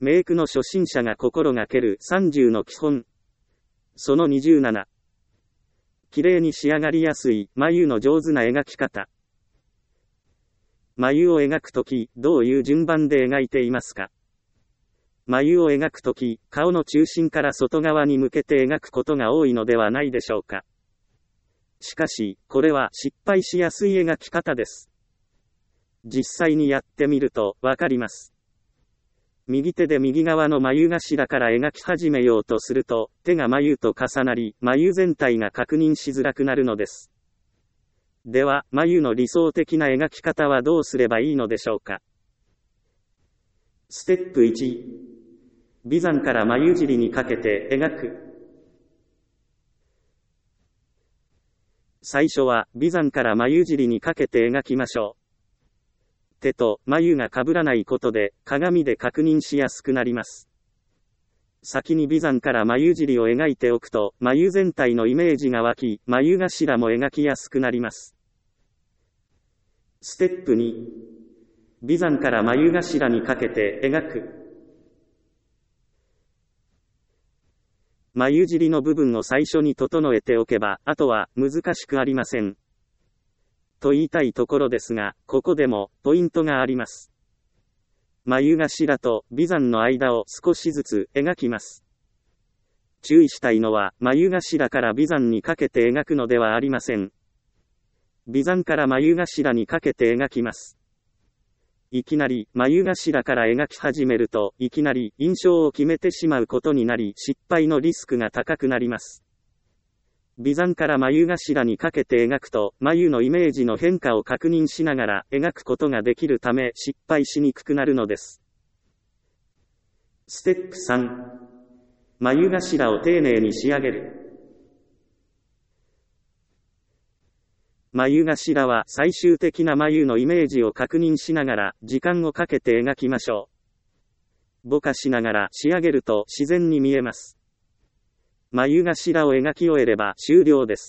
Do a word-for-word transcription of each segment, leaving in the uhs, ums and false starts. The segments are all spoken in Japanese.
メイクの初心者が心がけるさんじゅうの基本。そのにじゅうなな。綺麗に仕上がりやすい眉の上手な描き方。眉を描くとき、どういう順番で描いていますか？眉を描くとき、顔の中心から外側に向けて描くことが多いのではないでしょうか。しかし、これは失敗しやすい描き方です。実際にやってみると、わかります。右手で右側の眉頭から描き始めようとすると、手が眉と重なり、眉全体が確認しづらくなるのです。では、眉の理想的な描き方はどうすればいいのでしょうか。ステップいち、眉山から眉尻にかけて描く。最初は、眉山から眉尻にかけて描きましょう。手と眉が被らないことで、鏡で確認しやすくなります。先に眉山から眉尻を描いておくと、眉全体のイメージが湧き、眉頭も描きやすくなります。ステップに、眉山から眉頭にかけて描く。眉尻の部分を最初に整えておけば、あとは難しくありません。と言いたいところですが、ここでもポイントがあります。眉頭と眉山の間を少しずつ描きます。注意したいのは、眉頭から眉山にかけて描くのではありません。眉山から眉頭にかけて描きます。いきなり眉頭から描き始めると、いきなり印象を決めてしまうことになり、失敗のリスクが高くなります。眉山から眉頭にかけて描くと、眉のイメージの変化を確認しながら描くことができるため失敗しにくくなるのです。ステップさん、眉頭を丁寧に仕上げる。眉頭は最終的な眉のイメージを確認しながら時間をかけて描きましょう。ぼかしながら仕上げると自然に見えます。眉頭を描き終えれば終了です。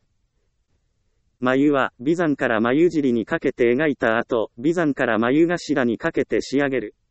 眉は眉山から眉尻にかけて描いた後、眉山から眉頭にかけて仕上げる。